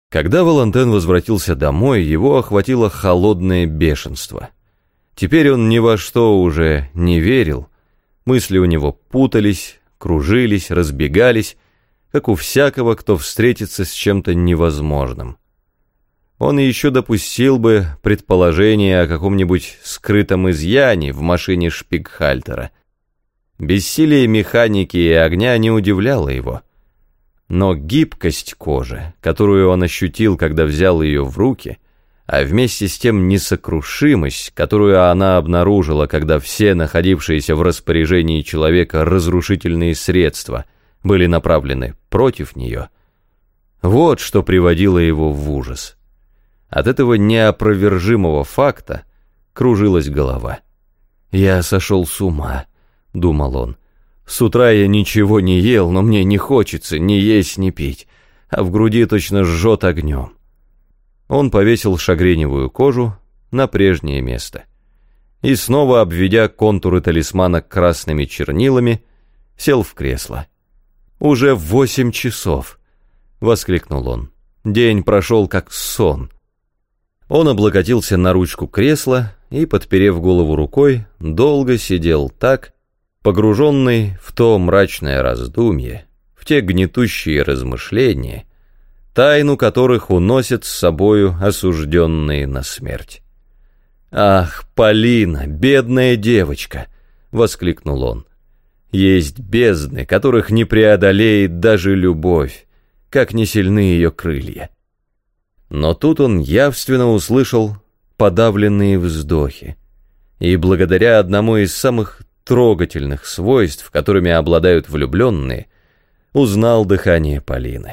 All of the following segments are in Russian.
Когда Валентин возвратился домой, его охватило холодное бешенство. Теперь он ни во что уже не верил, мысли у него путались, кружились, разбегались, как у всякого, кто встретится с чем-то невозможным. Он еще допустил бы предположение о каком-нибудь скрытом изъяне в машине Шпигхальтера. Бессилие механики и огня не удивляло его. Но гибкость кожи, которую он ощутил, когда взял ее в руки, а вместе с тем несокрушимость, которую она обнаружила, когда все находившиеся в распоряжении человека разрушительные средства были направлены против нее, вот что приводило его в ужас. От этого неопровержимого факта кружилась голова. «Я сошел с ума», — думал он. «С утра я ничего не ел, но мне не хочется ни есть, ни пить, а в груди точно жжет огнем». Он повесил шагреневую кожу на прежнее место и, снова обведя контуры талисмана красными чернилами, сел в кресло. «Уже 8 часов!» — воскликнул он. «День прошел как сон». Он облокотился на ручку кресла и, подперев голову рукой, долго сидел так, погруженный в то мрачное раздумье, в те гнетущие размышления, тайну которых уносят с собою осужденные на смерть. «Ах, Полина, бедная девочка!» — воскликнул он. «Есть бездны, которых не преодолеет даже любовь, как не сильны ее крылья». Но тут он явственно услышал подавленные вздохи, и благодаря одному из самых трогательных свойств, которыми обладают влюбленные, узнал дыхание Полины.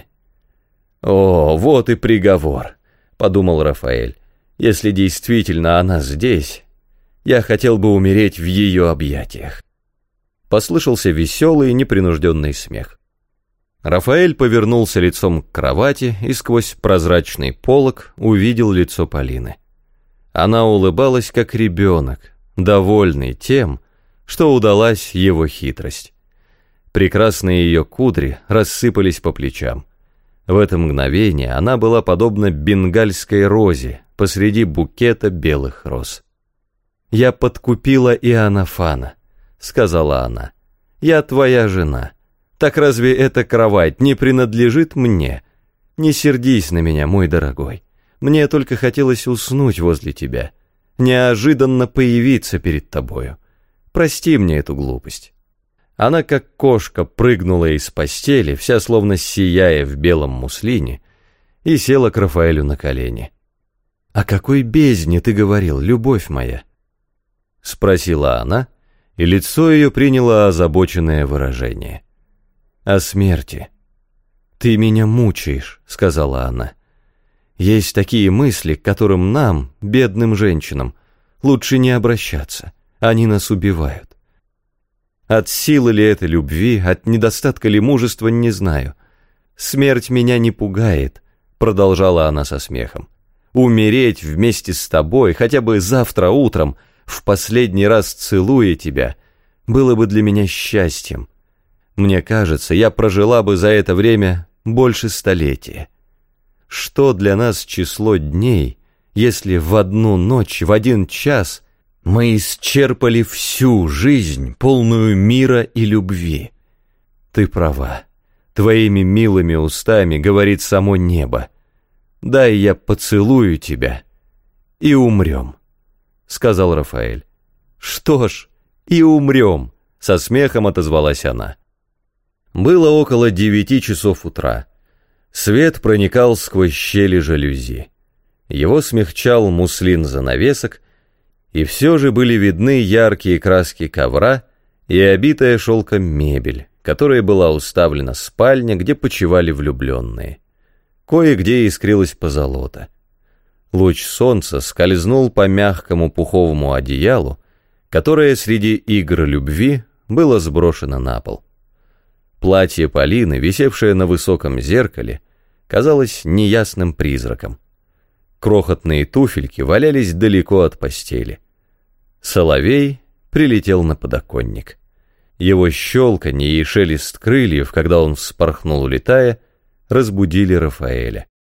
«О, вот и приговор», — подумал Рафаэль. «Если действительно она здесь, я хотел бы умереть в ее объятиях». Послышался веселый, непринужденный смех. Рафаэль повернулся лицом к кровати и сквозь прозрачный полог увидел лицо Полины. Она улыбалась, как ребенок, довольный тем, что удалась его хитрость. Прекрасные ее кудри рассыпались по плечам. В это мгновение она была подобна бенгальской розе посреди букета белых роз. «Я подкупила Иоаннафана», — сказала она. «Я твоя жена. Так разве эта кровать не принадлежит мне? Не сердись на меня, мой дорогой. Мне только хотелось уснуть возле тебя, неожиданно появиться перед тобою. Прости мне эту глупость». Она, как кошка, прыгнула из постели, вся словно сияя в белом муслине, и села к Рафаэлю на колени. «О какой бездне ты говорил, любовь моя?» — спросила она, и лицо ее приняло озабоченное выражение. «О смерти». «Ты меня мучаешь», — сказала она. «Есть такие мысли, к которым нам, бедным женщинам, лучше не обращаться. Они нас убивают. От силы ли это любви, от недостатка ли мужества, не знаю. Смерть меня не пугает», — продолжала она со смехом. «Умереть вместе с тобой, хотя бы завтра утром, в последний раз целуя тебя, было бы для меня счастьем. Мне кажется, я прожила бы за это время больше столетия. Что для нас число дней, если в одну ночь, в один час мы исчерпали всю жизнь, полную мира и любви? Ты права, твоими милыми устами говорит само небо. Дай я поцелую тебя, и умрем», — сказал Рафаэль. «Что ж, и умрем», — со смехом отозвалась она. Было около 9 часов утра. Свет проникал сквозь щели жалюзи. Его смягчал муслин занавесок, и все же были видны яркие краски ковра и обитая шелком мебель, которой была уставлена спальня, где почивали влюбленные. Кое-где искрилась позолота. Луч солнца скользнул по мягкому пуховому одеялу, которое среди игр любви было сброшено на пол. Платье Полины, висевшее на высоком зеркале, казалось неясным призраком. Крохотные туфельки валялись далеко от постели. Соловей прилетел на подоконник. Его щелканье и шелест крыльев, когда он вспорхнул, улетая, разбудили Рафаэля.